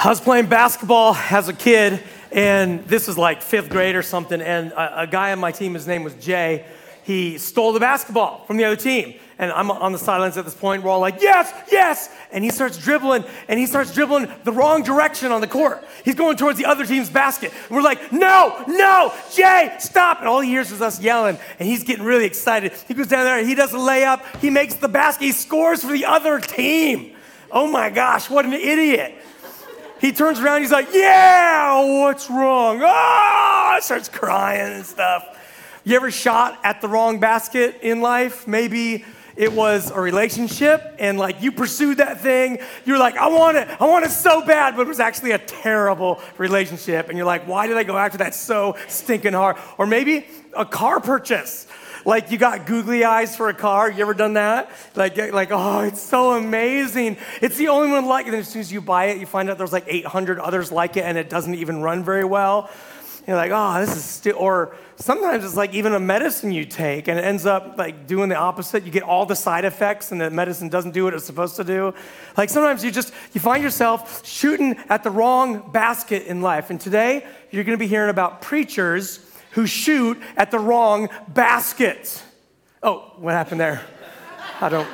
I was playing basketball as a kid, and this was like fifth grade or something, and a guy on my team, his name was Jay, he stole the basketball from the other team. And I'm on the sidelines at this point. We're all like, yes, yes. And he starts dribbling the wrong direction on the court. He's going towards the other team's basket. And we're like, no, no, Jay, stop. And all he hears is us yelling, and he's getting really excited. He goes down there, and he does a layup. He makes the basket. He scores for the other team. Oh, my gosh, what an idiot. He turns around, he's like, yeah, what's wrong? Ah, starts crying and stuff. You ever shot at the wrong basket in life? Maybe it was a relationship, and like you pursued that thing. You're like, I want it so bad, but it was actually a terrible relationship. And you're like, why did I go after that so stinking hard? Or maybe a car purchase. Like you got googly eyes for a car. You ever done that? Like, oh, it's so amazing. It's the only one like it. And as soon as you buy it, you find out there's like 800 others like it, and it doesn't even run very well. You're like, oh, this is still, or sometimes it's like even a medicine you take and it ends up like doing the opposite. You get all the side effects and the medicine doesn't do what it's supposed to do. Like sometimes you find yourself shooting at the wrong basket in life. And today you're going to be hearing about preachers who shoot at the wrong basket. Oh, what happened there? I don't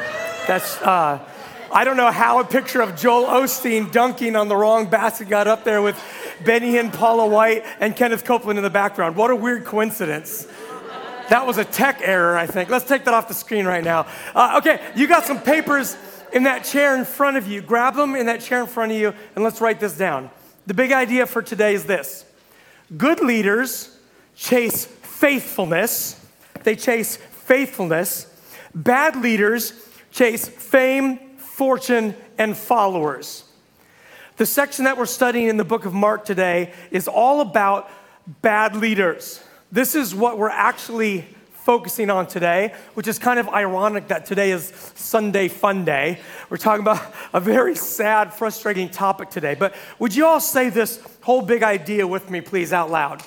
know how a picture of Joel Osteen dunking on the wrong basket got up there with Benny Hinn, Paula White, and Kenneth Copeland in the background. What a weird coincidence. That was a tech error, I think. Let's take that off the screen right now. Okay, you got some papers in that chair in front of you. Grab them in that chair in front of you, and let's write this down. The big idea for today is this. Good leaders chase faithfulness. They chase faithfulness. Bad leaders chase fame, fortune, and followers. The section that we're studying in the book of Mark today is all about bad leaders. This is what we're actually focusing on today, which is kind of ironic that today is Sunday Fun Day. We're talking about a very sad, frustrating topic today. But would you all say this whole big idea with me, please, out loud?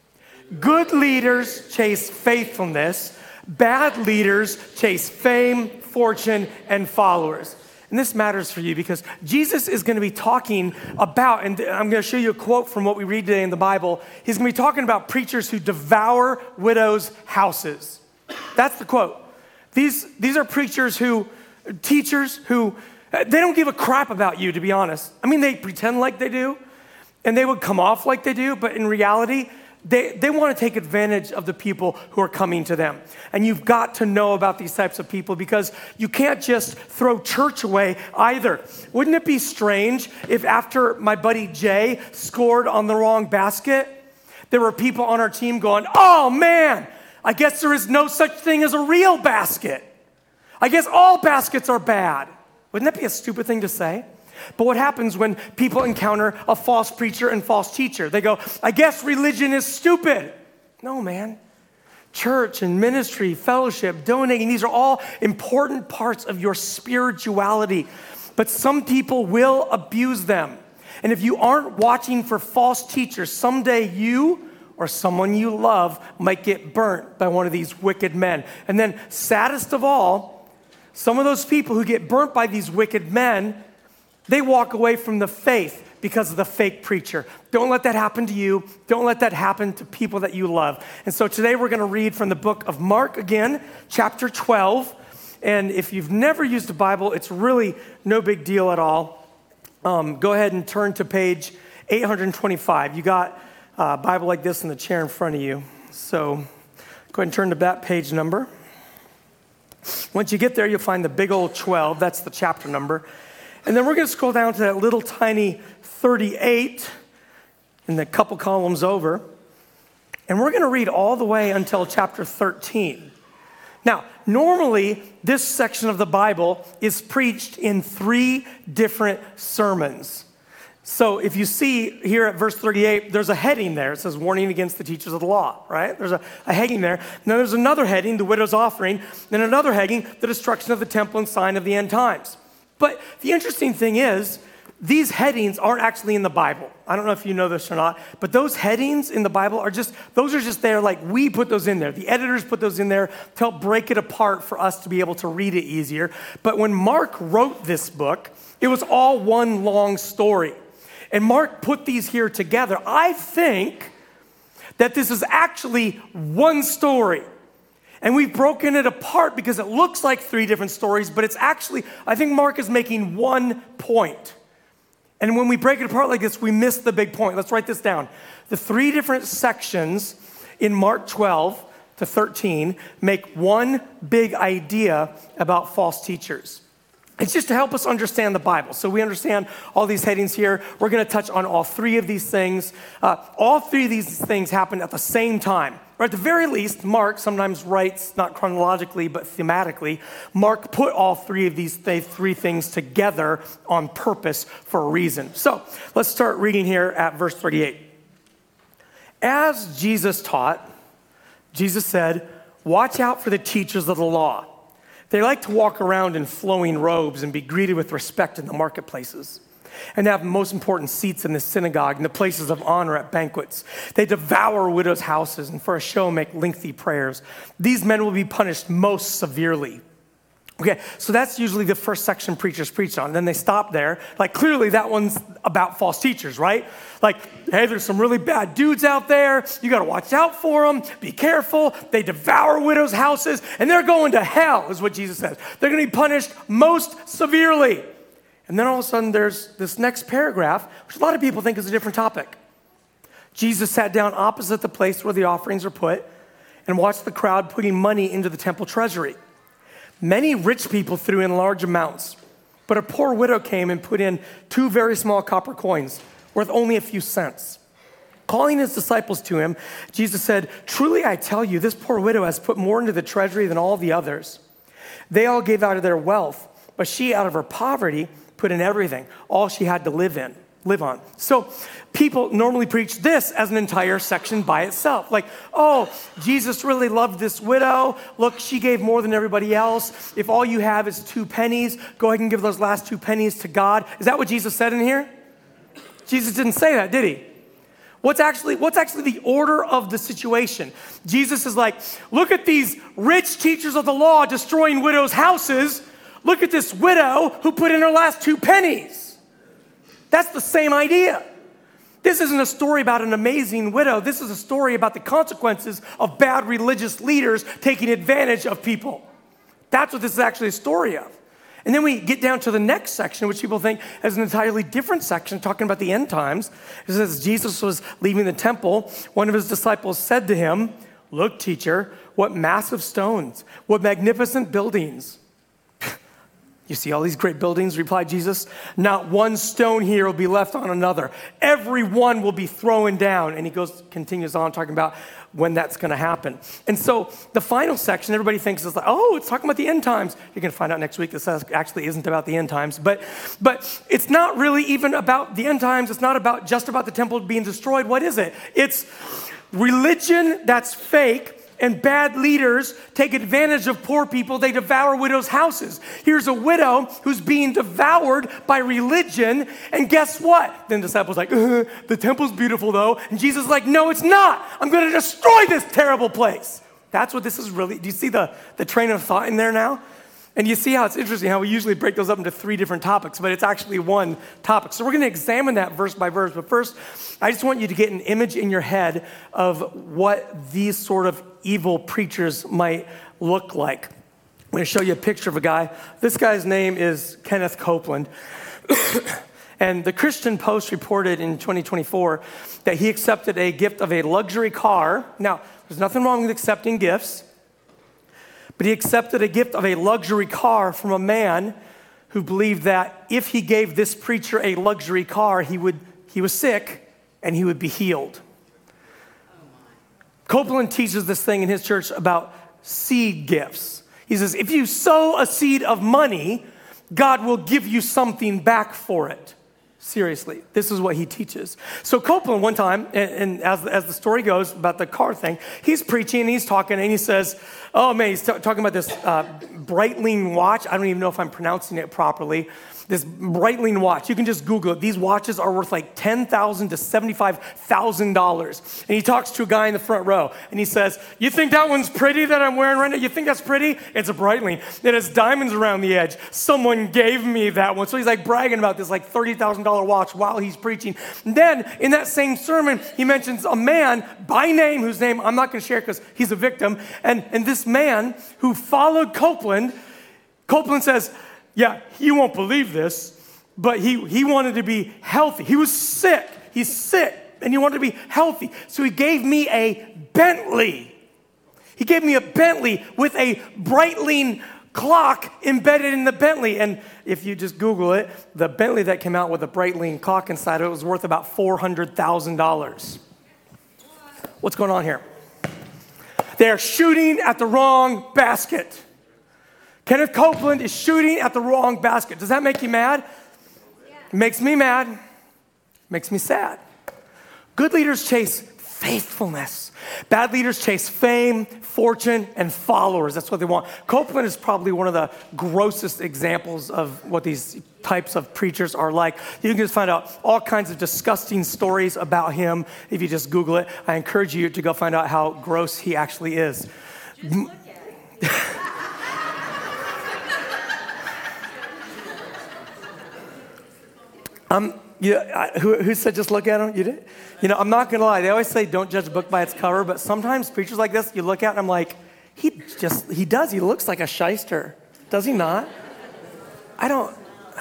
Good leaders chase faithfulness. Bad leaders chase fame, fortune, and followers. And this matters for you because Jesus is going to be talking about, and I'm going to show you a quote from what we read today in the Bible. He's going to be talking about preachers who devour widows' houses. That's the quote. These are preachers teachers who, they don't give a crap about you, to be honest. I mean, they pretend like they do, and they would come off like they do, but in reality, They want to take advantage of the people who are coming to them. And you've got to know about these types of people because you can't just throw church away either. Wouldn't it be strange if after my buddy Jay scored on the wrong basket, there were people on our team going, oh man, I guess there is no such thing as a real basket. I guess all baskets are bad. Wouldn't that be a stupid thing to say? But what happens when people encounter a false preacher and false teacher? They go, I guess religion is stupid. No, man. Church and ministry, fellowship, donating, these are all important parts of your spirituality. But some people will abuse them. And if you aren't watching for false teachers, someday you or someone you love might get burnt by one of these wicked men. And then saddest of all, some of those people who get burnt by these wicked men, they walk away from the faith because of the fake preacher. Don't let that happen to you. Don't let that happen to people that you love. And so today we're going to read from the book of Mark again, chapter 12. And if you've never used a Bible, it's really no big deal at all. Go ahead and turn to page 825. You got a Bible like this in the chair in front of you. So go ahead and turn to that page number. Once you get there, you'll find the big old 12. That's the chapter number. And then we're going to scroll down to that little tiny 38 in the couple columns over. And we're going to read all the way until chapter 13. Now, normally, this section of the Bible is preached in 3 different sermons. So if you see here at verse 38, there's a heading there. It says, warning against the teachers of the law, right? There's a heading there. And then there's another heading, the widow's offering. Then another heading, the destruction of the temple and sign of the end times. But the interesting thing is, these headings aren't actually in the Bible. I don't know if you know this or not, but those headings in the Bible are just there like we put those in there. The editors put those in there to help break it apart for us to be able to read it easier. But when Mark wrote this book, it was all one long story. And Mark put these here together. I think that this is actually one story. And we've broken it apart because it looks like three different stories, but it's actually, I think Mark is making one point. And when we break it apart like this, we miss the big point. Let's write this down. The three different sections in Mark 12 to 13 make one big idea about false teachers. It's just to help us understand the Bible. So we understand all these headings here. We're going to touch on all three of these things. All three of these things happen at the same time. Or at the very least, Mark sometimes writes, not chronologically, but thematically, Mark put all three of these three things together on purpose for a reason. So let's start reading here at verse 38. As Jesus taught, Jesus said, "Watch out for the teachers of the law. They like to walk around in flowing robes and be greeted with respect in the marketplaces, and have the most important seats in the synagogue and the places of honor at banquets. They devour widows' houses and for a show make lengthy prayers. These men will be punished most severely." Okay, so that's usually the first section preachers preach on. Then they stop there. Like, clearly that one's about false teachers, right? Like, hey, there's some really bad dudes out there. You got to watch out for them. Be careful. They devour widows' houses, and they're going to hell, is what Jesus says. They're going to be punished most severely. And then all of a sudden, there's this next paragraph, which a lot of people think is a different topic. Jesus sat down opposite the place where the offerings are put and watched the crowd putting money into the temple treasury. Many rich people threw in large amounts, but a poor widow came and put in 2 very small copper coins, worth only a few cents. Calling his disciples to him, Jesus said, "Truly I tell you, this poor widow has put more into the treasury than all the others. They all gave out of their wealth, but she, out of her poverty, put in everything, all she had to live on." So people normally preach this as an entire section by itself. Like, oh, Jesus really loved this widow. Look, she gave more than everybody else. If all you have is 2 pennies, go ahead and give those last 2 pennies to God. Is that what Jesus said in here? Jesus didn't say that, did he? What's actually the order of the situation? Jesus is like, look at these rich teachers of the law destroying widows' houses. Look at this widow who put in her last 2 pennies. That's the same idea. This isn't a story about an amazing widow. This is a story about the consequences of bad religious leaders taking advantage of people. That's what this is actually a story of. And then we get down to the next section, which people think is an entirely different section, talking about the end times. It says, Jesus was leaving the temple. One of his disciples said to him, "Look, teacher, what massive stones, what magnificent buildings." "You see all these great buildings," replied Jesus. "Not one stone here will be left on another. Every one will be thrown down." And he continues on talking about when that's going to happen. And so the final section, everybody thinks is like, oh, it's talking about the end times. You're going to find out next week this actually isn't about the end times. But it's not really even about the end times. It's not just about the temple being destroyed. What is it? It's religion that's fake. And bad leaders take advantage of poor people. They devour widows' houses. Here's a widow who's being devoured by religion. And guess what? Then the disciples like, the temple's beautiful though. And Jesus is like, no, it's not. I'm going to destroy this terrible place. That's what this is really. Do you see the train of thought in there now? And you see how it's interesting how we usually break those up into 3 different topics, but it's actually one topic. So we're going to examine that verse by verse. But first, I just want you to get an image in your head of what these sort of evil preachers might look like. I'm going to show you a picture of a guy. This guy's name is Kenneth Copeland. And the Christian Post reported in 2024 that he accepted a gift of a luxury car. Now, there's nothing wrong with accepting gifts. But he accepted a gift of a luxury car from a man who believed that if he gave this preacher a luxury car, he was sick and he would be healed. Copeland teaches this thing in his church about seed gifts. He says, if you sow a seed of money, God will give you something back for it. Seriously, this is what he teaches. So Copeland one time, and as the story goes about the car thing, he's preaching and he's talking and he says, oh man, he's talking about this Breitling watch. I don't even know if I'm pronouncing it properly. this Breitling watch. You can just Google it. These watches are worth like $10,000 to $75,000. And he talks to a guy in the front row, and he says, you think that one's pretty that I'm wearing right now? You think that's pretty? It's a Breitling. It has diamonds around the edge. Someone gave me that one. So he's like bragging about this like $30,000 watch while he's preaching. And then in that same sermon, he mentions a man by name, whose name I'm not going to share because he's a victim. And this man who followed Copeland says, yeah, you won't believe this, but he wanted to be healthy. He was sick. He's sick, and he wanted to be healthy. So he gave me a Bentley. He gave me a Bentley with a Breitling clock embedded in the Bentley. And if you just Google it, the Bentley that came out with a Breitling clock inside of it was worth about $400,000. What's going on here? They're shooting at the wrong basket. Kenneth Copeland is shooting at the wrong basket. Does that make you mad? Yeah. It makes me mad. It makes me sad. Good leaders chase faithfulness. Bad leaders chase fame, fortune, and followers. That's what they want. Copeland is probably one of the grossest examples of what these types of preachers are like. You can just find out all kinds of disgusting stories about him if you just Google it. I encourage you to go find out how gross he actually is. Just look at it. Who said just look at him? You did? You know, I'm not going to lie. They always say don't judge a book by its cover, but sometimes preachers like this, you look at and I'm like, he does. He looks like a shyster. Does he not? I don't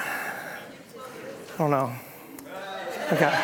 know. Okay.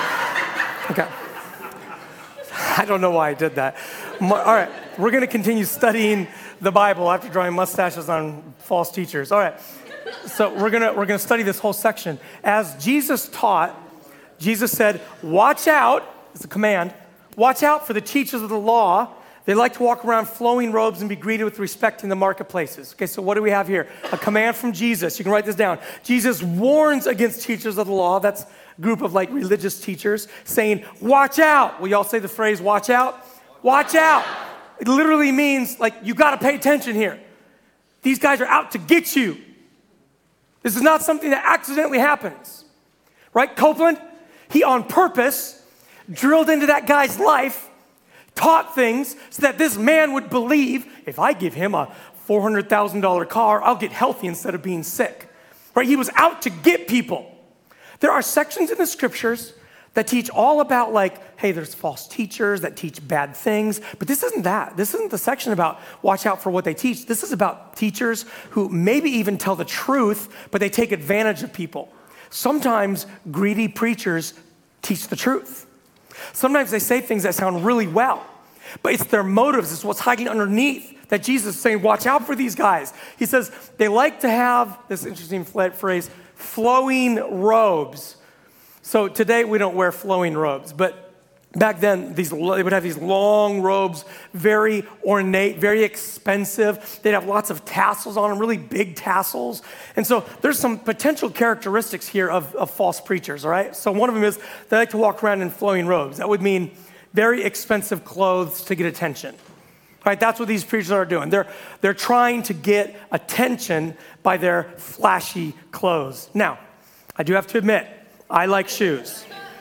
I don't know why I did that. All right, we're going to continue studying the Bible after drawing mustaches on false teachers. All right. So we're gonna study this whole section. As Jesus taught, Jesus said, watch out, it's a command, watch out for the teachers of the law. They like to walk around flowing robes and be greeted with respect in the marketplaces. Okay, so what do we have here? A command from Jesus. You can write this down. Jesus warns against teachers of the law. That's a group of like religious teachers saying, watch out. Will y'all say the phrase, watch out? Watch out. It literally means like, you gotta pay attention here. These guys are out to get you. This is not something that accidentally happens, right? Copeland, he on purpose drilled into that guy's life, taught things so that this man would believe, if I give him a $400,000 car, I'll get healthy instead of being sick, right? He was out to get people. There are sections in the scriptures that teach all about like, hey, there's false teachers that teach bad things, but this isn't that. This isn't the section about watch out for what they teach. This is about teachers who maybe even tell the truth, but they take advantage of people. Sometimes greedy preachers teach the truth. Sometimes they say things that sound really well, but it's their motives, it's what's hiding underneath that Jesus is saying, watch out for these guys. He says they like to have this interesting phrase, flowing robes. So today we don't wear flowing robes, but back then they would have these long robes, very ornate, very expensive. They'd have lots of tassels on them, really big tassels. And so there's some potential characteristics here of false preachers, all right? So one of them is they like to walk around in flowing robes. That would mean very expensive clothes to get attention. Right? That's what these preachers are doing. They're trying to get attention by their flashy clothes. Now, I do have to admit, I like shoes.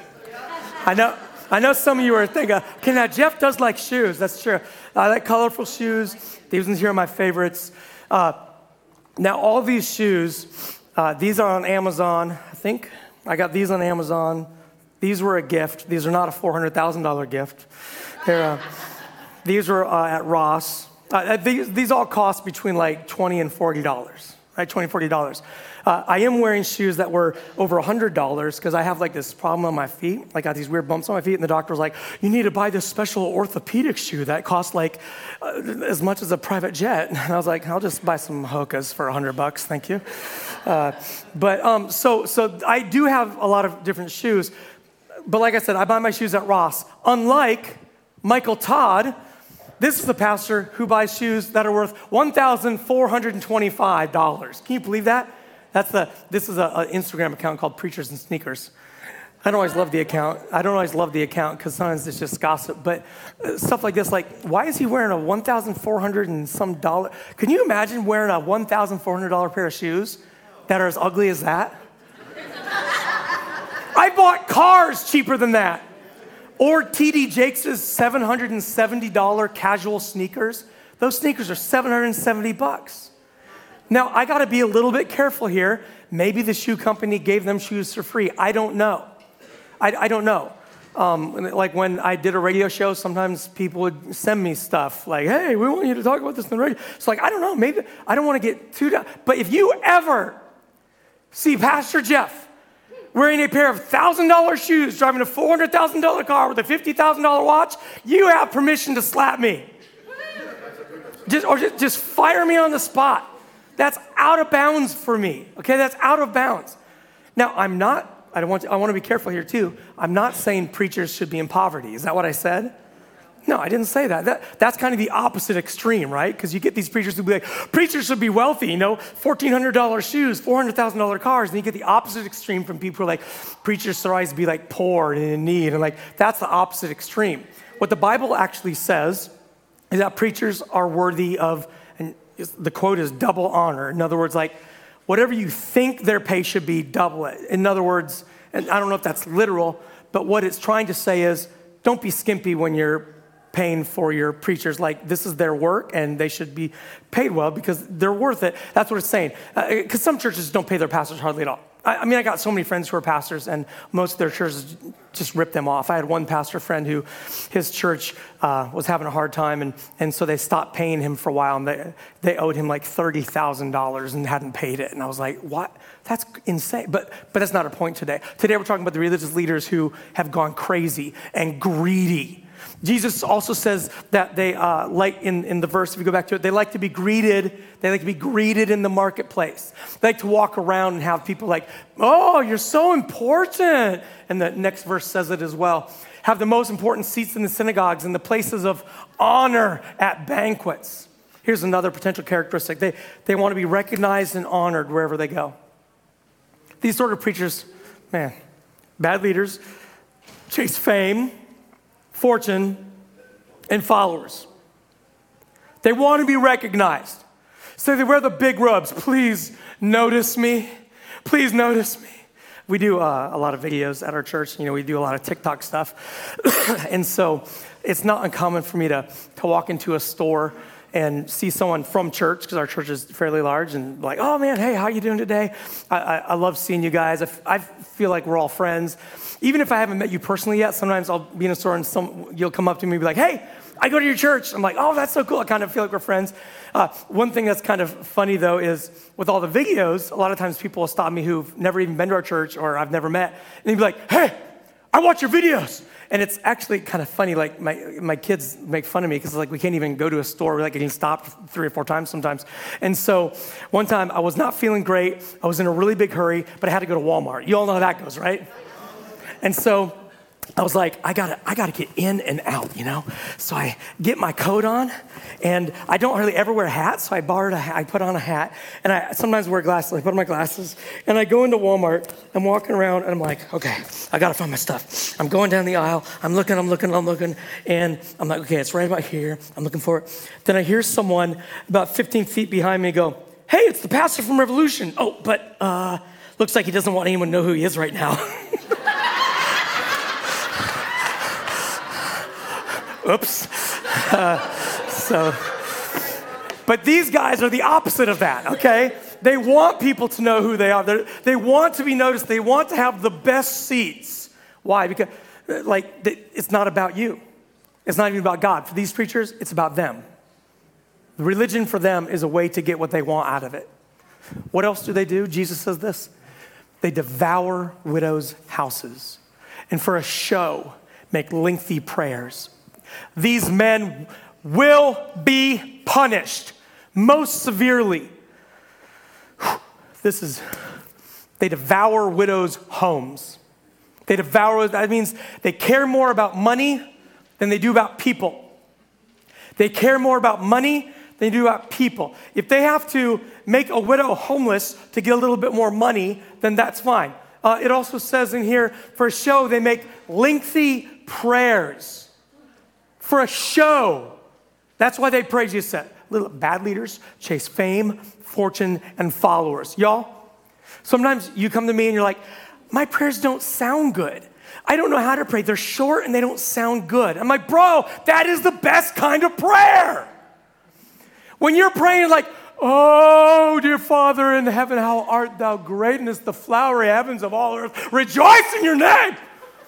I know some of you are thinking, okay, now Jeff does like shoes. That's true. I like colorful shoes. These ones here are my favorites. Now, all these shoes, these are on Amazon, I think. I got these on Amazon. These were a gift. These are not a $400,000 gift. These were at Ross. These all cost between like $20 and $40, right? $20, $40. I am wearing shoes that were over $100 because I have like this problem on my feet. I got these weird bumps on my feet, and the doctor was like, you need to buy this special orthopedic shoe that costs like as much as a private jet. And I was like, I'll just buy some Hoka's for $100, thank you. So I do have a lot of different shoes. But like I said, I buy my shoes at Ross. Unlike Michael Todd, this is the pastor who buys shoes that are worth $1,425. Can you believe that? This is an Instagram account called Preachers and Sneakers. I don't always love the account. Because sometimes it's just gossip. But stuff like this, like, why is he wearing a $1,400 and some dollar? Can you imagine wearing a $1,400 pair of shoes? that are as ugly as that? I bought cars cheaper than that. Or TD Jakes' $770 casual sneakers. Those sneakers are $770. Now, I gotta be a little bit careful here. Maybe the shoe company gave them shoes for free. I don't know. I don't know. Like when I did a radio show, sometimes people would send me stuff like, hey, we want you to talk about this on the radio. It's like, I don't know, maybe, I don't wanna get too down. But if you ever see Pastor Jeff wearing a pair of $1,000 shoes, driving a $400,000 car with a $50,000 watch, you have permission to slap me. Just fire me on the spot. That's out of bounds for me, okay? That's out of bounds. Now, I want to be careful here too. I'm not saying preachers should be in poverty. Is that what I said? No, I didn't say that. That's kind of the opposite extreme, right? Because you get these preachers who be like, preachers should be wealthy, $1,400 shoes, $400,000 cars. And you get the opposite extreme from people who are like, preachers should always be like poor and in need. And like, that's the opposite extreme. What the Bible actually says is that preachers are worthy of, and the quote is double honor. In other words, like, whatever you think their pay should be, double it. In other words, and I don't know if that's literal, but what it's trying to say is, don't be skimpy when you're paying for your preachers. Like, this is their work and they should be paid well because they're worth it. That's what it's saying. Because some churches don't pay their pastors hardly at all. I got so many friends who are pastors and most of their churches just rip them off. I had one pastor friend who his church was having a hard time and so they stopped paying him for a while and they owed him like $30,000 and hadn't paid it. And I was like, what? That's insane. But that's not our point today. Today we're talking about the religious leaders who have gone crazy and greedy. Jesus also says that they like in the verse, if you go back to it, they like to be greeted. They like to be greeted in the marketplace. They like to walk around and have people like, oh, you're so important. And the next verse says it as well. Have the most important seats in the synagogues and the places of honor at banquets. Here's another potential characteristic. They want to be recognized and honored wherever they go. These sort of preachers, man, bad leaders, chase fame, fortune, and followers. They want to be recognized. So they wear the big robes. Please notice me. Please notice me. We do a lot of videos at our church. We do a lot of TikTok stuff. And so it's not uncommon for me to walk into a store and see someone from church, because our church is fairly large, and like, oh man, hey, how you doing today? I love seeing you guys. I feel like we're all friends. Even if I haven't met you personally yet, sometimes I'll be in a store and you'll come up to me and be like, hey, I go to your church. I'm like, oh, that's so cool. I kind of feel like we're friends. One thing that's kind of funny though is with all the videos, a lot of times people will stop me who've never even been to our church or I've never met, and they'd be like, hey, I watch your videos. And it's actually kind of funny, like my kids make fun of me because like we can't even go to a store. We're like getting stopped 3 or 4 times sometimes. And so one time I was not feeling great. I was in a really big hurry, but I had to go to Walmart. You all know how that goes, right? And so I was like, I gotta get in and out, So I get my coat on, and I don't hardly ever wear hats, so I put on a hat, and I sometimes wear glasses. I put on my glasses, and I go into Walmart. I'm walking around, and I'm like, okay, I gotta find my stuff. I'm going down the aisle. I'm looking, and I'm like, okay, it's right about here. I'm looking for it. Then I hear someone about 15 feet behind me go, hey, it's the pastor from Revolution. Oh, but looks like he doesn't want anyone to know who he is right now. Oops. But these guys are the opposite of that, okay? They want people to know who they are. They want to be noticed. They want to have the best seats. Why? Because, it's not about you. It's not even about God. For these preachers, it's about them. Religion for them is a way to get what they want out of it. What else do? Jesus says this. They devour widows' houses, and for a show, make lengthy prayers. These men will be punished most severely. They devour widows' homes. That means they care more about money than they do about people. They care more about money than they do about people. If they have to make a widow homeless to get a little bit more money, then that's fine. It also says in here, for a show, they make lengthy prayers. For a show. That's why they pray, Jesus said. Little bad leaders chase fame, fortune, and followers. Y'all, Sometimes you come to me and you're like, my prayers don't sound good. I don't know how to pray. They're short and they don't sound good. I'm like, bro, that is the best kind of prayer. When you're praying like, oh, dear Father in heaven, how art thou great, and it's the flowery heavens of all earth. Rejoice in your name.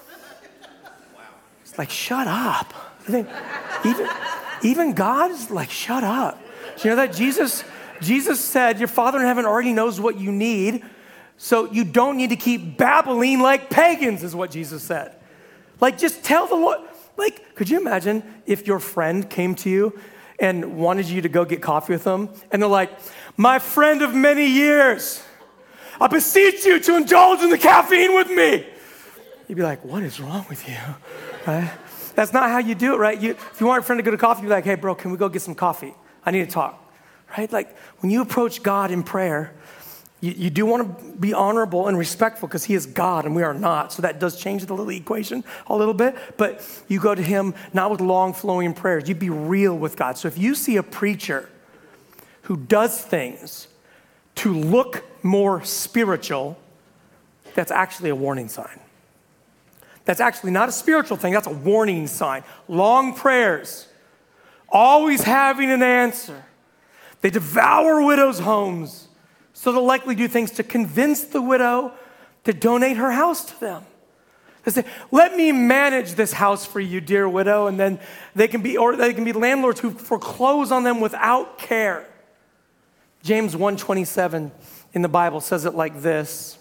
It's like, shut up. I think even God is like, shut up. Do you know that Jesus said, your Father in heaven already knows what you need, so you don't need to keep babbling like pagans, is what Jesus said. Like, just tell the Lord. Like, could you imagine if your friend came to you and wanted you to go get coffee with them, and they're like, my friend of many years, I beseech you to indulge in the caffeine with me. You'd be like, what is wrong with you, right? That's not how you do it, right? If you want a friend to go to coffee, you'd be like, hey, bro, can we go get some coffee? I need to talk, right? Like, when you approach God in prayer, you do want to be honorable and respectful because he is God and we are not. So that does change the little equation a little bit. But you go to him not with long flowing prayers. You be real with God. So if you see a preacher who does things to look more spiritual, that's actually a warning sign. That's actually not a spiritual thing. That's a warning sign. Long prayers, always having an answer. They devour widows' homes. So they'll likely do things to convince the widow to donate her house to them. They say, let me manage this house for you, dear widow, and then they can be landlords who foreclose on them without care. James 1:27 in the Bible says it like this.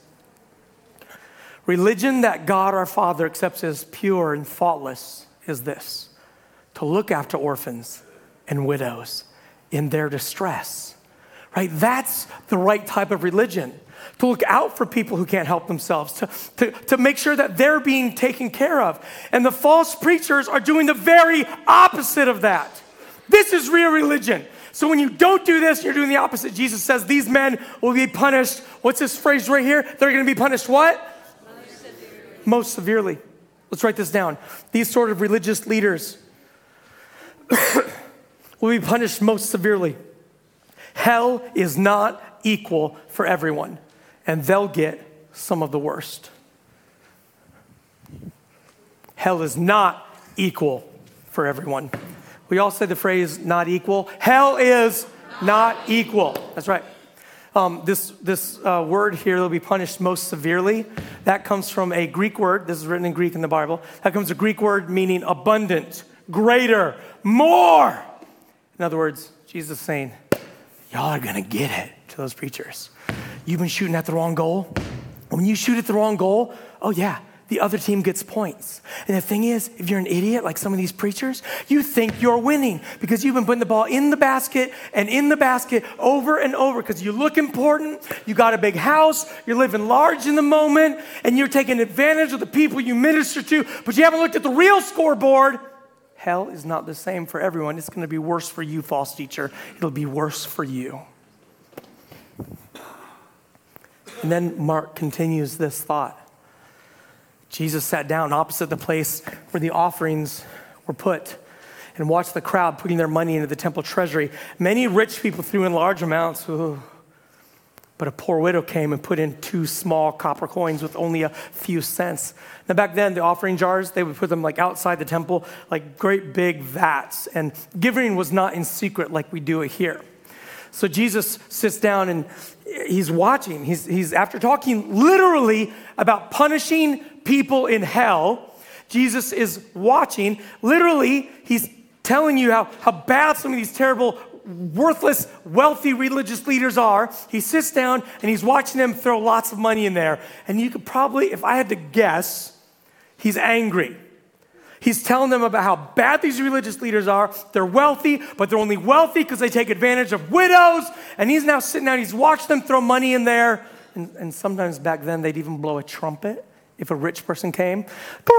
Religion that God our Father accepts as pure and faultless is this: to look after orphans and widows in their distress. Right? That's the right type of religion. To look out for people who can't help themselves, to make sure that they're being taken care of. And the false preachers are doing the very opposite of that. This is real religion. So when you don't do this, you're doing the opposite. Jesus says these men will be punished. What's this phrase right here? They're going to be punished what? Most severely. Let's write this down. These sort of religious leaders will be punished most severely. Hell is not equal for everyone, and they'll get some of the worst. Hell is not equal for everyone. We all say the phrase not equal. Hell is not equal. That's right. This word here, they'll be punished most severely. That comes from a Greek word. This is written in Greek in the Bible. That comes from a Greek word meaning abundant, greater, more. In other words, Jesus is saying, y'all are going to get it to those preachers. You've been shooting at the wrong goal. When you shoot at the wrong goal, oh yeah, the other team gets points. And the thing is, if you're an idiot like some of these preachers, you think you're winning because you've been putting the ball in the basket and in the basket over and over because you look important, you got a big house, you're living large in the moment, and you're taking advantage of the people you minister to, but you haven't looked at the real scoreboard. Hell is not the same for everyone. It's going to be worse for you, false teacher. It'll be worse for you. And then Mark continues this thought. Jesus sat down opposite the place where the offerings were put and watched the crowd putting their money into the temple treasury. Many rich people threw in large amounts. Ooh. But a poor widow came and put in 2 small copper coins with only a few cents. Now back then, the offering jars, they would put them like outside the temple, like great big vats. And giving was not in secret like we do it here. So Jesus sits down and he's watching. He's after talking literally about punishing people in hell, Jesus is watching. Literally, he's telling you how bad some of these terrible, worthless, wealthy religious leaders are. He sits down and he's watching them throw lots of money in there. And you could probably, if I had to guess, he's angry. He's telling them about how bad these religious leaders are. They're wealthy, but they're only wealthy because they take advantage of widows. And he's now sitting down, he's watched them throw money in there. And sometimes back then, they'd even blow a trumpet if a rich person came.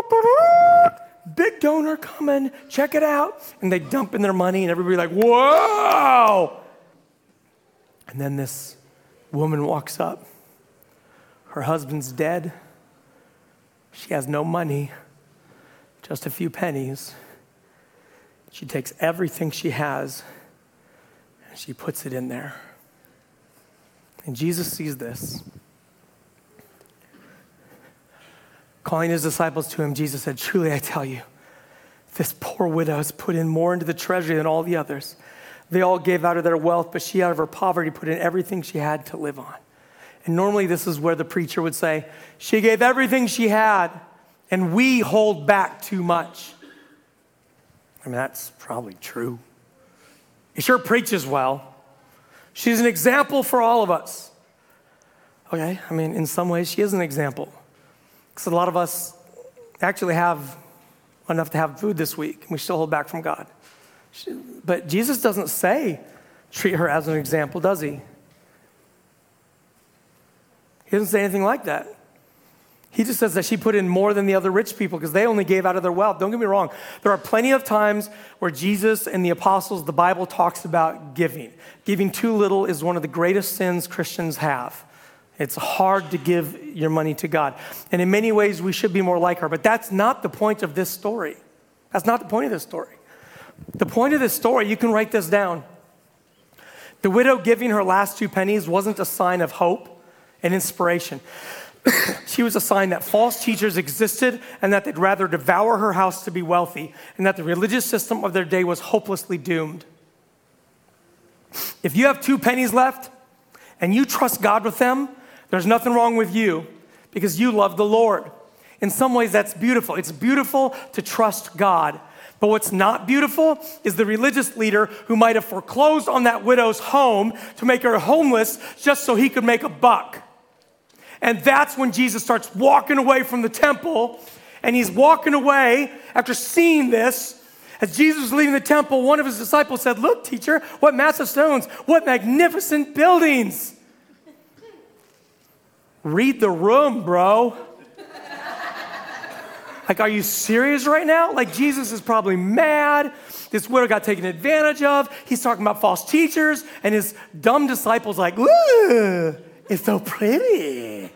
Big donor coming, check it out. And they dump in their money and everybody like, whoa. And then this woman walks up. Her husband's dead. She has no money, just a few pennies. She takes everything she has and she puts it in there. And Jesus sees this. Calling his disciples to him, Jesus said, truly I tell you, this poor widow has put in more into the treasury than all the others. They all gave out of their wealth, but she out of her poverty put in everything she had to live on. And normally this is where the preacher would say, she gave everything she had, and we hold back too much. I mean, that's probably true. He sure preaches well. She's an example for all of us. Okay, I mean, in some ways, she is an example. Because a lot of us actually have enough to have food this week, and we still hold back from God. But Jesus doesn't say, treat her as an example, does he? He doesn't say anything like that. He just says that she put in more than the other rich people because they only gave out of their wealth. Don't get me wrong. There are plenty of times where Jesus and the apostles, the Bible talks about giving. Giving too little is one of the greatest sins Christians have. It's hard to give your money to God. And in many ways, we should be more like her. But that's not the point of this story. That's not the point of this story. The point of this story, you can write this down. The widow giving her last 2 pennies wasn't a sign of hope and inspiration. She was a sign that false teachers existed and that they'd rather devour her house to be wealthy and that the religious system of their day was hopelessly doomed. If you have 2 pennies left and you trust God with them, there's nothing wrong with you because you love the Lord. In some ways, that's beautiful. It's beautiful to trust God. But what's not beautiful is the religious leader who might have foreclosed on that widow's home to make her homeless just so he could make a buck. And that's when Jesus starts walking away from the temple, and he's walking away after seeing this. As Jesus was leaving the temple, one of his disciples said, look, teacher, what massive stones, what magnificent buildings. Read the room, bro. Like, are you serious right now? Like, Jesus is probably mad. This widow got taken advantage of. He's talking about false teachers, and his dumb disciples like, ooh, it's so pretty.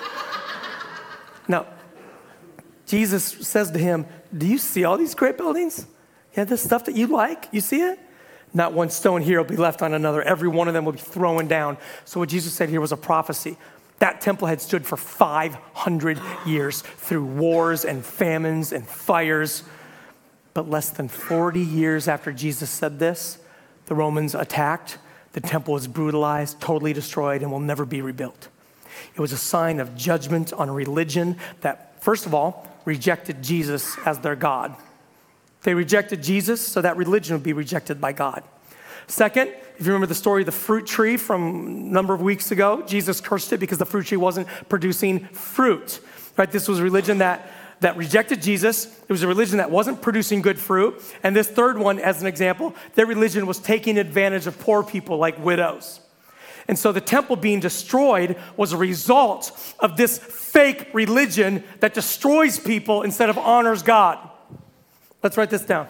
No. Jesus says to him, do you see all these great buildings? Yeah, this stuff that you like, you see it? Not one stone here will be left on another. Every one of them will be thrown down. So what Jesus said here was a prophecy. That temple had stood for 500 years through wars and famines and fires. But less than 40 years after Jesus said this, the Romans attacked. The temple was brutalized, totally destroyed, and will never be rebuilt. It was a sign of judgment on a religion that, first of all, rejected Jesus as their God. They rejected Jesus, so that religion would be rejected by God. Second, if you remember the story of the fruit tree from a number of weeks ago, Jesus cursed it because the fruit tree wasn't producing fruit. Right? This was a religion that rejected Jesus. It was a religion that wasn't producing good fruit. And this third one, as an example, their religion was taking advantage of poor people like widows. And so the temple being destroyed was a result of this fake religion that destroys people instead of honors God. Let's write this down.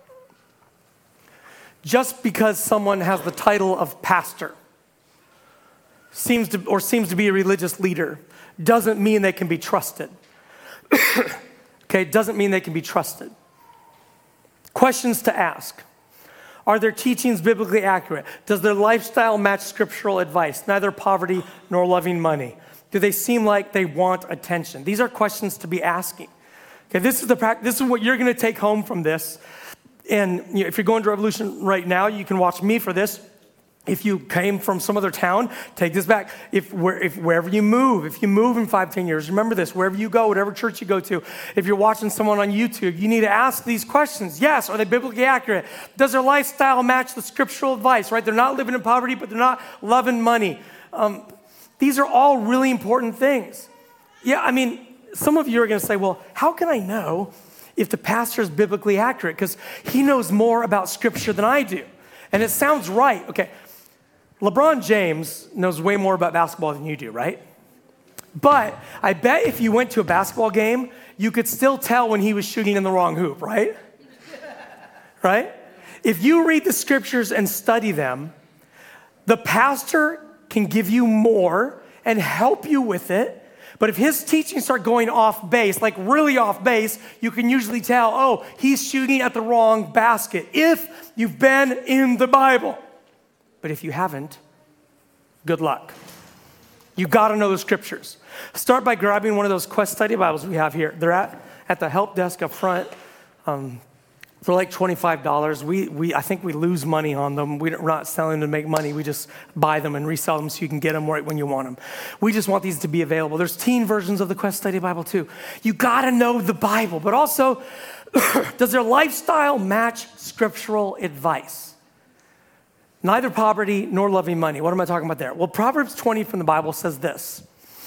Just because someone has the title of pastor, seems to be a religious leader, doesn't mean they can be trusted. Okay, it doesn't mean they can be trusted. Questions to ask. Are their teachings biblically accurate? Does their lifestyle match scriptural advice? Neither poverty nor loving money. Do they seem like they want attention? These are questions to be asking. Okay, this is what you're going to take home from this. And if you're going to Revolution right now, you can watch me for this. If you came from some other town, take this back. If wherever you move in 5-10 years, remember this, wherever you go, whatever church you go to, if you're watching someone on YouTube, you need to ask these questions. Yes, are they biblically accurate? Does their lifestyle match the scriptural advice, right? They're not living in poverty, but they're not loving money. These are all really important things. Yeah, I mean, some of you are going to say, well, how can I know if the pastor is biblically accurate? Because he knows more about scripture than I do. And it sounds right. Okay, LeBron James knows way more about basketball than you do, right? But I bet if you went to a basketball game, you could still tell when he was shooting in the wrong hoop, right? Right? If you read the scriptures and study them, the pastor can give you more and help you with it. But if his teachings start going off base, like really off base, you can usually tell, oh, he's shooting at the wrong basket, if you've been in the Bible. But if you haven't, good luck. You got to know the scriptures. Start by grabbing one of those Quest Study Bibles we have here. They're at the help desk up front. For like $25. I think we lose money on them. We're not selling them to make money. We just buy them and resell them so you can get them right when you want them. We just want these to be available. There's teen versions of the Quest Study Bible too. You got to know the Bible, but also, does their lifestyle match scriptural advice? Neither poverty nor loving money. What am I talking about there? Well, Proverbs 20 from the Bible says this.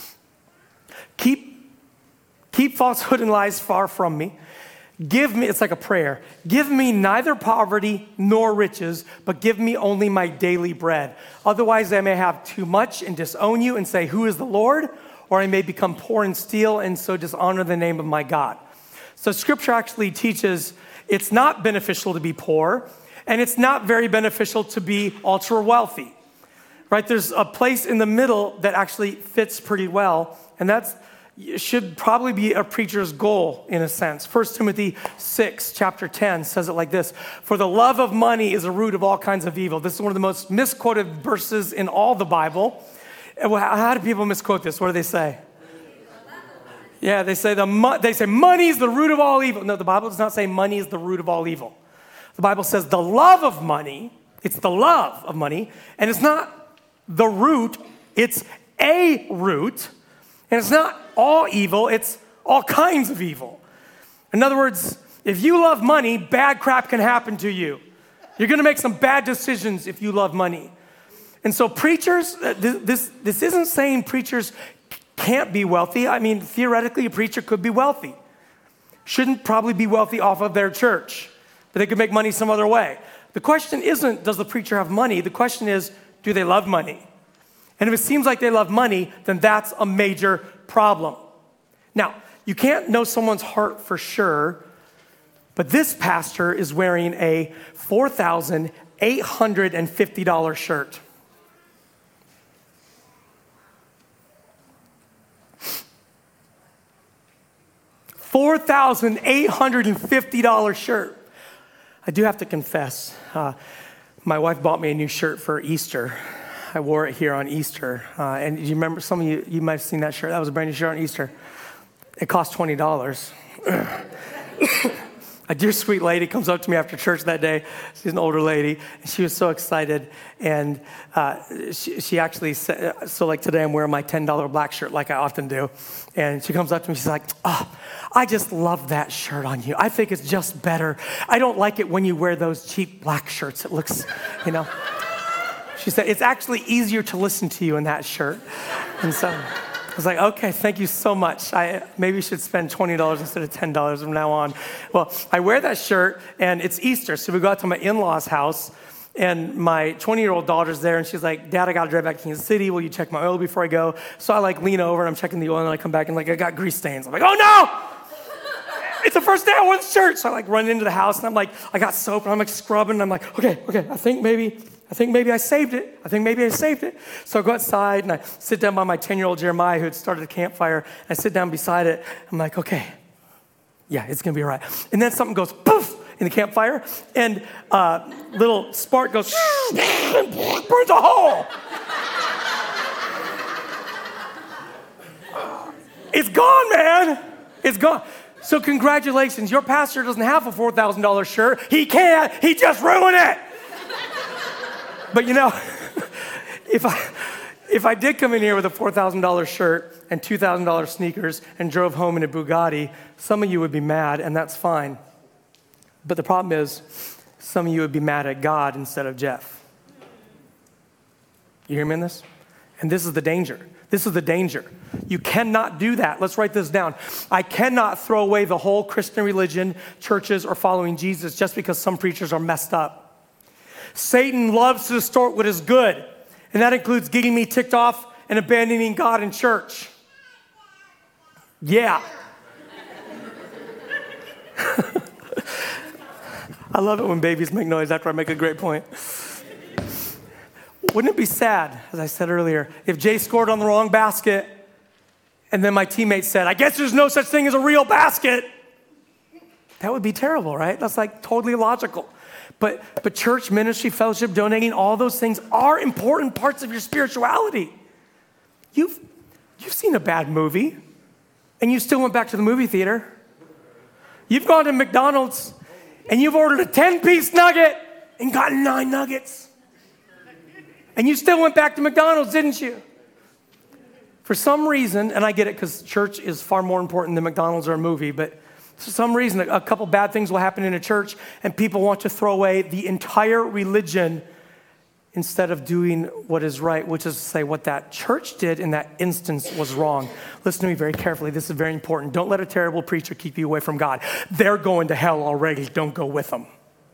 Keep falsehood and lies far from me. Give me, it's like a prayer. Give me neither poverty nor riches, but give me only my daily bread. Otherwise, I may have too much and disown you and say, who is the Lord? Or I may become poor and steal and so dishonor the name of my God. So scripture actually teaches it's not beneficial to be poor, and it's not very beneficial to be ultra wealthy, right? There's a place in the middle that actually fits pretty well, and that's should probably be a preacher's goal in a sense. 1 Timothy 6, chapter 10 says it like this. For the love of money is a root of all kinds of evil. This is one of the most misquoted verses in all the Bible. How do people misquote this? What do they say? Yeah, they say money is the root of all evil. No, the Bible does not say money is the root of all evil. The Bible says the love of money, it's the love of money, and it's not the root, it's a root. And it's not all evil, it's all kinds of evil. In other words, if you love money, bad crap can happen to you. You're gonna make some bad decisions if you love money. And so preachers, this isn't saying preachers can't be wealthy. I mean, theoretically, a preacher could be wealthy. Shouldn't probably be wealthy off of their church, but they could make money some other way. The question isn't, does the preacher have money? The question is, do they love money? And if it seems like they love money, then that's a major problem. Now, you can't know someone's heart for sure, but this pastor is wearing a $4,850 shirt. $4,850 shirt. I do have to confess, my wife bought me a new shirt for Easter. I wore it here on Easter. And you remember, some of you might have seen that shirt. That was a brand new shirt on Easter. It cost $20. A dear sweet lady comes up to me after church that day. She's an older lady. And she was so excited. And she actually said, so like today I'm wearing my $10 black shirt like I often do. And she comes up to me, she's like, oh, I just love that shirt on you. I think it's just better. I don't like it when you wear those cheap black shirts. It looks, She said, it's actually easier to listen to you in that shirt. And so I was like, okay, thank you so much. I maybe should spend $20 instead of $10 from now on. Well, I wear that shirt, and it's Easter. So we go out to my in-laws' house, and my 20-year-old daughter's there, and she's like, Dad, I got to drive back to Kansas City. Will you check my oil before I go? So I lean over, and I'm checking the oil, and I come back, and I got grease stains. I'm like, oh, no! It's the first day I wore the shirt. So I run into the house, and I'm like, I got soap, and I'm scrubbing, and I'm like, okay, I think maybe I saved it. So I go outside and I sit down by my 10-year-old Jeremiah who had started a campfire. I sit down beside it. I'm like, okay, yeah, it's going to be all right. And then something goes poof in the campfire and little spark goes and burns a hole. It's gone, man. It's gone. So congratulations. Your pastor doesn't have a $4,000 shirt. He can't. He just ruined it. But if I did come in here with a $4,000 shirt and $2,000 sneakers and drove home in a Bugatti, some of you would be mad, and that's fine. But the problem is, some of you would be mad at God instead of Jeff. You hear me in this? And this is the danger. You cannot do that. Let's write this down. I cannot throw away the whole Christian religion, churches, or following Jesus just because some preachers are messed up. Satan loves to distort what is good, and that includes getting me ticked off and abandoning God and church. Yeah. I love it when babies make noise after I make a great point. Wouldn't it be sad, as I said earlier, if Jay scored on the wrong basket and then my teammate said, I guess there's no such thing as a real basket? That would be terrible, right? That's like totally illogical. But church, ministry, fellowship, donating, all those things are important parts of your spirituality. You've seen a bad movie, and you still went back to the movie theater. You've gone to McDonald's, and you've ordered a 10-piece nugget and gotten 9 nuggets. And you still went back to McDonald's, didn't you? For some reason, and I get it because church is far more important than McDonald's or a movie, but for some reason, a couple bad things will happen in a church, and people want to throw away the entire religion instead of doing what is right, which is to say what that church did in that instance was wrong. Listen to me very carefully. This is very important. Don't let a terrible preacher keep you away from God. They're going to hell already. Don't go with them.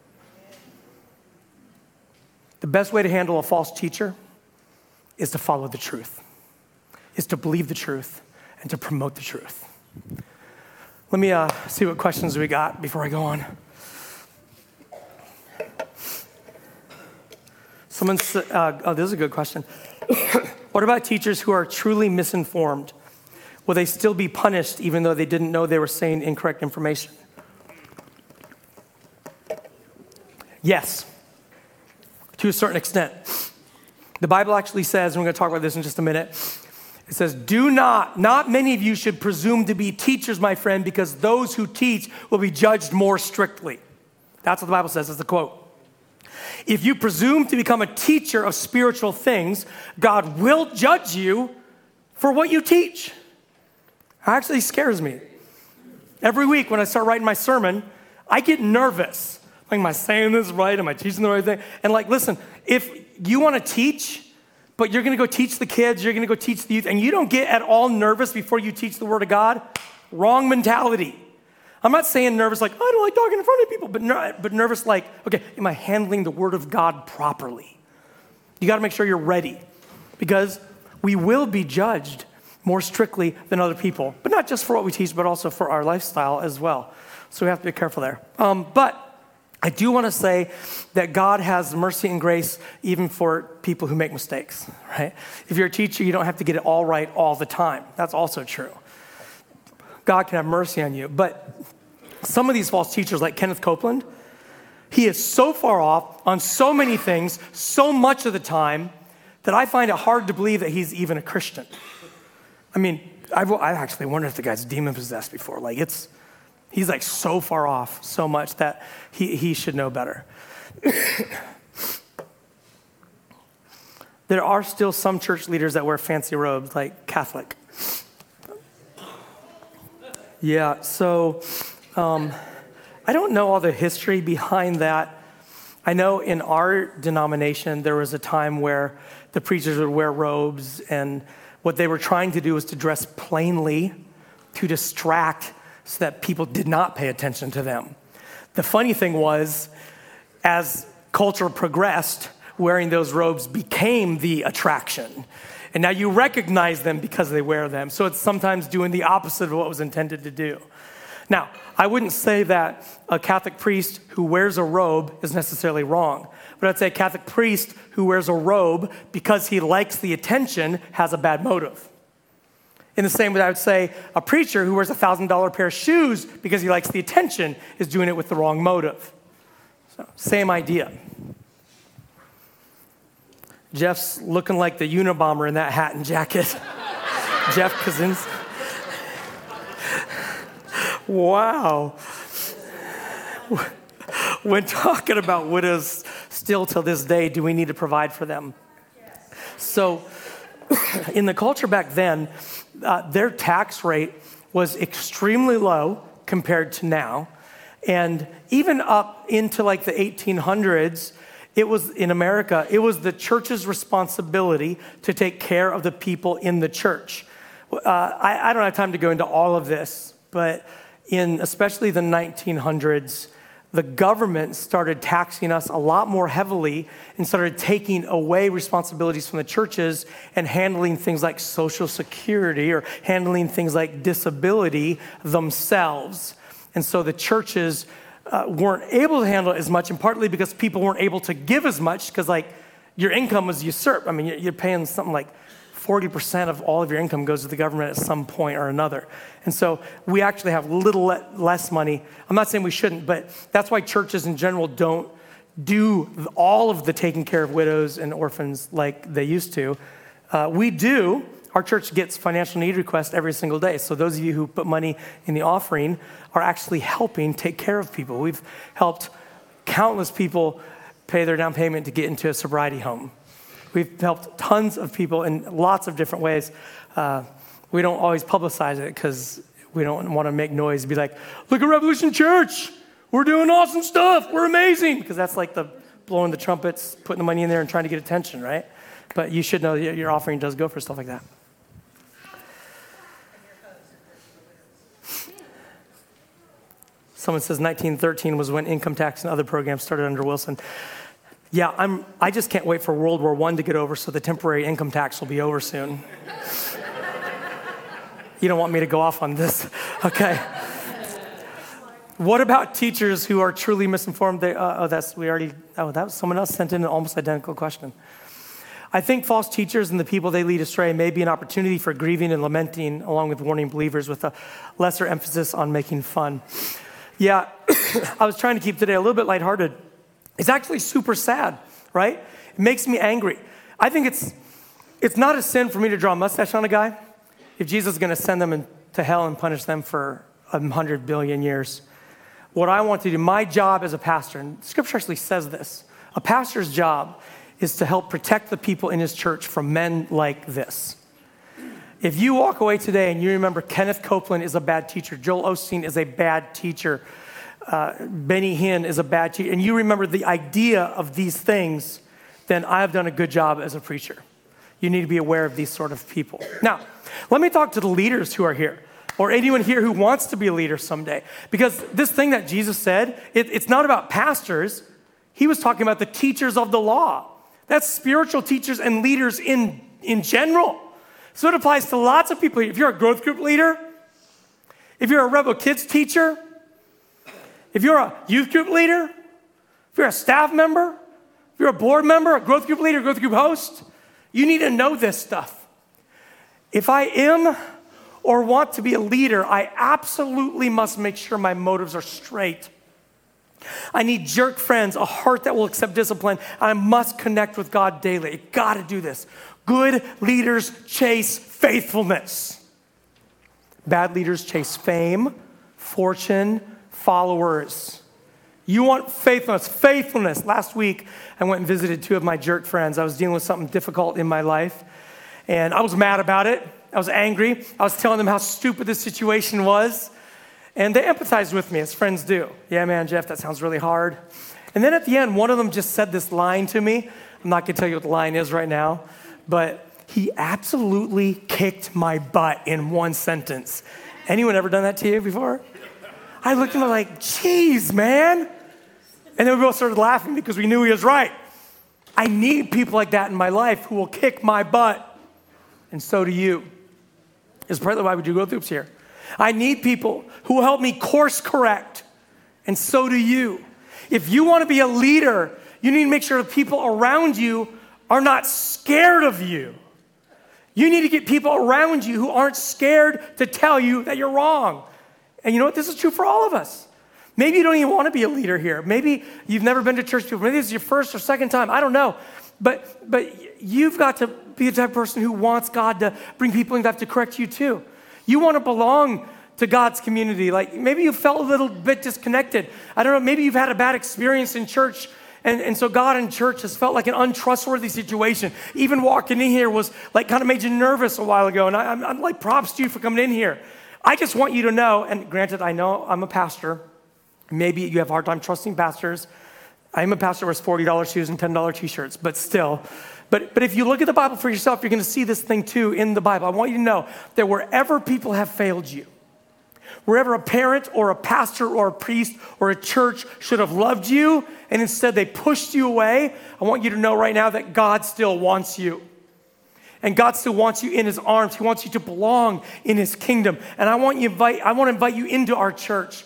The best way to handle a false teacher is to follow the truth, is to believe the truth, and to promote the truth. Let me see what questions we got before I go on. Someone said, this is a good question. What about teachers who are truly misinformed? Will they still be punished even though they didn't know they were saying incorrect information? Yes, to a certain extent. The Bible actually says, and we're going to talk about this in just a minute, it says, not many of you should presume to be teachers, my friend, because those who teach will be judged more strictly. That's what the Bible says, that's the quote. If you presume to become a teacher of spiritual things, God will judge you for what you teach. It actually scares me. Every week when I start writing my sermon, I get nervous. Like, am I saying this right? Am I teaching the right thing? And listen, if you want to teach, but you're going to go teach the kids, you're going to go teach the youth, and you don't get at all nervous before you teach the Word of God, wrong mentality. I'm not saying nervous like, I don't like talking in front of people, but nervous like, okay, am I handling the Word of God properly? You got to make sure you're ready, because we will be judged more strictly than other people, but not just for what we teach, but also for our lifestyle as well. So we have to be careful there. But I do want to say that God has mercy and grace even for people who make mistakes, right? If you're a teacher, you don't have to get it all right all the time. That's also true. God can have mercy on you. But some of these false teachers, like Kenneth Copeland, he is so far off on so many things, so much of the time, that I find it hard to believe that he's even a Christian. I mean, I've actually wondered if the guy's demon-possessed before. He's so far off so much that he should know better. There are still some church leaders that wear fancy robes, like Catholic. Yeah, so I don't know all the history behind that. I know in our denomination, there was a time where the preachers would wear robes, and what they were trying to do was to dress plainly to distract so that people did not pay attention to them. The funny thing was, as culture progressed, wearing those robes became the attraction. And now you recognize them because they wear them. So it's sometimes doing the opposite of what was intended to do. Now, I wouldn't say that a Catholic priest who wears a robe is necessarily wrong. But I'd say a Catholic priest who wears a robe because he likes the attention has a bad motive. In the same way, I would say a preacher who wears a $1,000 pair of shoes because he likes the attention is doing it with the wrong motive. So, same idea. Jeff's looking like the Unabomber in that hat and jacket. Jeff Kaczynski. Wow. When talking about widows, still till this day, do we need to provide for them? Yes. So, in the culture back then, their tax rate was extremely low compared to now. And even up into the 1800s, it was in America, it was the church's responsibility to take care of the people in the church. I don't have time to go into all of this, but in especially the 1900s, the government started taxing us a lot more heavily and started taking away responsibilities from the churches and handling things like Social Security or handling things like disability themselves. And so the churches weren't able to handle it as much, and partly because people weren't able to give as much because your income was usurped. I mean, you're paying something like 40% of all of your income goes to the government at some point or another. And so we actually have little less money. I'm not saying we shouldn't, but that's why churches in general don't do all of the taking care of widows and orphans like they used to. We do our church gets financial need requests every single day. So those of you who put money in the offering are actually helping take care of people. We've helped countless people pay their down payment to get into a sobriety home. We've helped tons of people in lots of different ways. We don't always publicize it because we don't want to make noise and be like, look at Revolution Church. We're doing awesome stuff. We're amazing. Because that's like the blowing the trumpets, putting the money in there and trying to get attention, right? But you should know that your offering does go for stuff like that. Someone says 1913 was when income tax and other programs started under Wilson. Yeah, I just can't wait for World War I to get over so the temporary income tax will be over soon. You don't want me to go off on this. Okay. What about teachers who are truly misinformed? That was someone else sent in an almost identical question. I think false teachers and the people they lead astray may be an opportunity for grieving and lamenting along with warning believers with a lesser emphasis on making fun. Yeah, I was trying to keep today a little bit lighthearted. It's actually super sad, right? It makes me angry. I think it's not a sin for me to draw a mustache on a guy if Jesus is going to send them to hell and punish them for 100 billion years. What I want to do, my job as a pastor, and Scripture actually says this, a pastor's job is to help protect the people in his church from men like this. If you walk away today and you remember Kenneth Copeland is a bad teacher, Joel Osteen is a bad teacher, Benny Hinn is a bad teacher, and you remember the idea of these things, then I have done a good job as a preacher. You need to be aware of these sort of people. Now, let me talk to the leaders who are here, or anyone here who wants to be a leader someday. Because this thing that Jesus said, it's not about pastors. He was talking about the teachers of the law. That's spiritual teachers and leaders in general. So it applies to lots of people. If you're a growth group leader, if you're a Rebel Kids teacher, if you're a youth group leader, if you're a staff member, if you're a board member, a growth group leader, growth group host, you need to know this stuff. If I am or want to be a leader, I absolutely must make sure my motives are straight. I need jerk friends, a heart that will accept discipline. I must connect with God daily. I gotta do this. Good leaders chase faithfulness. Bad leaders chase fame, fortune, followers. You want faithfulness. Faithfulness. Last week, I went and visited two of my jerk friends. I was dealing with something difficult in my life, and I was mad about it. I was angry. I was telling them how stupid this situation was, and they empathized with me, as friends do. Yeah, man, Jeff, that sounds really hard. And then at the end, one of them just said this line to me. I'm not going to tell you what the line is right now, but he absolutely kicked my butt in one sentence. Anyone ever done that to you before? I looked at him like, geez, man. And then we both started laughing because we knew he was right. I need people like that in my life who will kick my butt. And so do you. It's partly why we do growth groups here. I need people who will help me course correct. And so do you. If you want to be a leader, you need to make sure the people around you are not scared of you. You need to get people around you who aren't scared to tell you that you're wrong. And you know what? This is true for all of us. Maybe you don't even want to be a leader here. Maybe you've never been to church before. Maybe this is your first or second time. I don't know. But you've got to be the type of person who wants God to bring people in that have to correct you too. You want to belong to God's community. Like maybe you felt a little bit disconnected. I don't know. Maybe you've had a bad experience in church. And so God in church has felt like an untrustworthy situation. Even walking in here was like kind of made you nervous a while ago. And I'm like, props to you for coming in here. I just want you to know, and granted, I know I'm a pastor. Maybe you have a hard time trusting pastors. I'm a pastor with $40 shoes and $10 t-shirts, but still. But if you look at the Bible for yourself, you're going to see this thing too in the Bible. I want you to know that wherever people have failed you, wherever a parent or a pastor or a priest or a church should have loved you, and instead they pushed you away, I want you to know right now that God still wants you. And God still wants you in his arms. He wants you to belong in his kingdom. And I want to invite you into our church.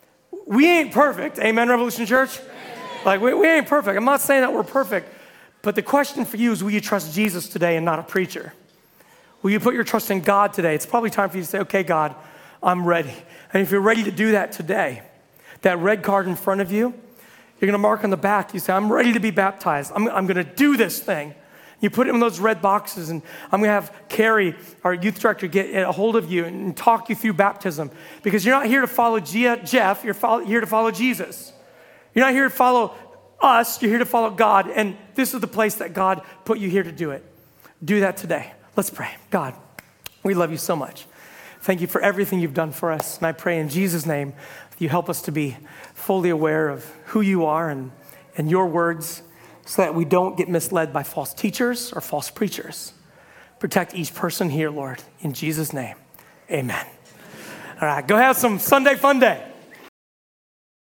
We ain't perfect. Amen, Revolution Church? Like, we ain't perfect. I'm not saying that we're perfect. But the question for you is, will you trust Jesus today and not a preacher? Will you put your trust in God today? It's probably time for you to say, okay, God, I'm ready. And if you're ready to do that today, that red card in front of you, you're going to mark on the back. You say, I'm ready to be baptized. I'm going to do this thing. You put it in those red boxes, and I'm going to have Carrie, our youth director, get a hold of you and talk you through baptism. Because you're not here to follow Jeff, you're here to follow Jesus. You're not here to follow us, you're here to follow God, and this is the place that God put you here to do it. Do that today. Let's pray. God, we love you so much. Thank you for everything you've done for us, and I pray in Jesus' name that you help us to be fully aware of who you are and your words, so that we don't get misled by false teachers or false preachers. Protect each person here, Lord, in Jesus' name, amen. All right, go have some Sunday fun day.